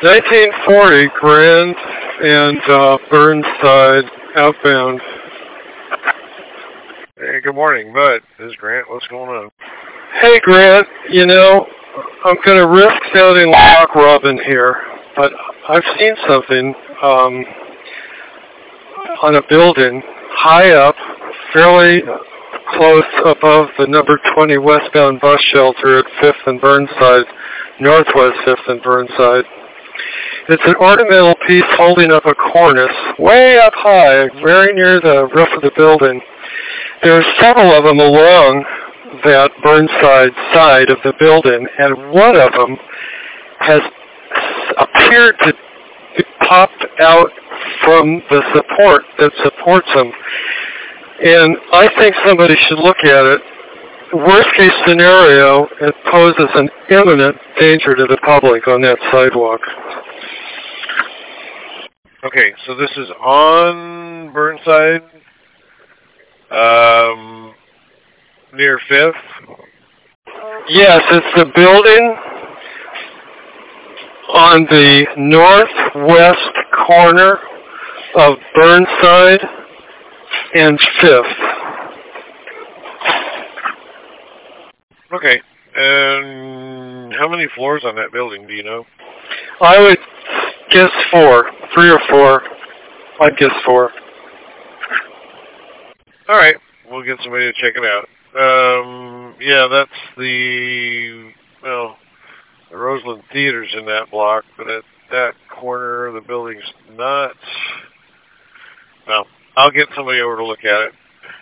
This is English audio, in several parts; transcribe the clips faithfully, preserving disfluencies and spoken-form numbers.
nineteen forty, Grand and uh, Burnside, outbound. Hey, good morning, Bud. This is Grant. What's going on? Hey, Grant. You know, I'm going to risk sounding like Robin here, but I've seen something um, on a building high up, fairly close above the number twenty westbound bus shelter at fifth and Burnside, northwest fifth and Burnside. It's an ornamental piece holding up a cornice way up high, very near the roof of the building. There are several of them along that Burnside side of the building, and one of them has appeared to be popped out from the support that supports them. And I think somebody should look at it. Worst case scenario, it poses an imminent danger to the public on that sidewalk. Okay, so this is on Burnside, um, near fifth? Yes, it's the building on the northwest corner of Burnside and fifth. Okay, and how many floors on that building, do you know? I would guess four, three or four. I'd guess four. All right, we'll get somebody to check it out. Um, yeah, that's the, well, the Roseland Theater's in that block, but at that corner of the building's not. Well, I'll get somebody over to look at it.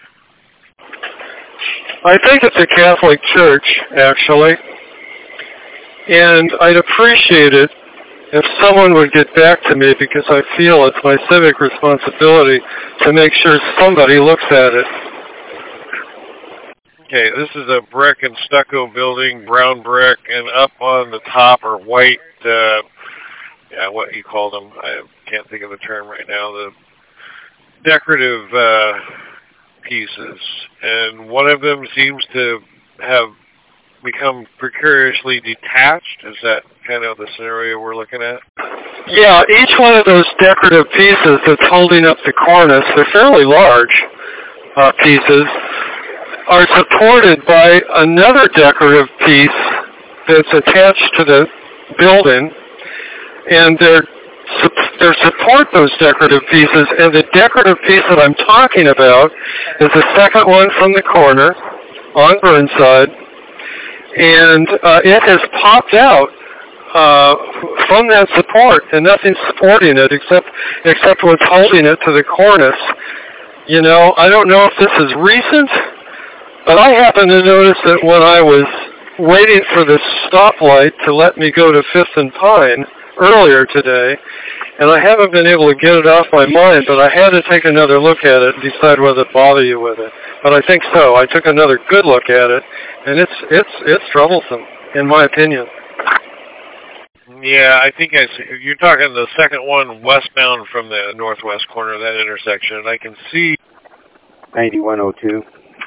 I think it's a Catholic church, actually, and I'd appreciate it if someone would get back to me, because I feel it's my civic responsibility to make sure somebody looks at it. Okay, this is a brick and stucco building, brown brick, and up on the top are white, uh, yeah, what you call them, I can't think of the term right now, the decorative uh, pieces. And one of them seems to have become precariously detached. Is that kind of the scenario we're looking at? Yeah, each one of those decorative pieces that's holding up the cornice, they're fairly large uh, pieces, are supported by another decorative piece that's attached to the building, and they're they support those decorative pieces, and the decorative piece that I'm talking about is the second one from the corner on Burnside, and uh, it has popped out uh, from that support, and nothing's supporting it except except what's holding it to the cornice. You know, I don't know if this is recent, but I happened to notice that when I was waiting for the stoplight to let me go to fifth and Pine earlier today, and I haven't been able to get it off my mind, but I had to take another look at it and decide whether to bother you with it. But I think so. I took another good look at it, and it's it's it's troublesome, in my opinion. Yeah, I think I see. You're talking the second one westbound from the northwest corner of that intersection, and I can see ninety-one oh two.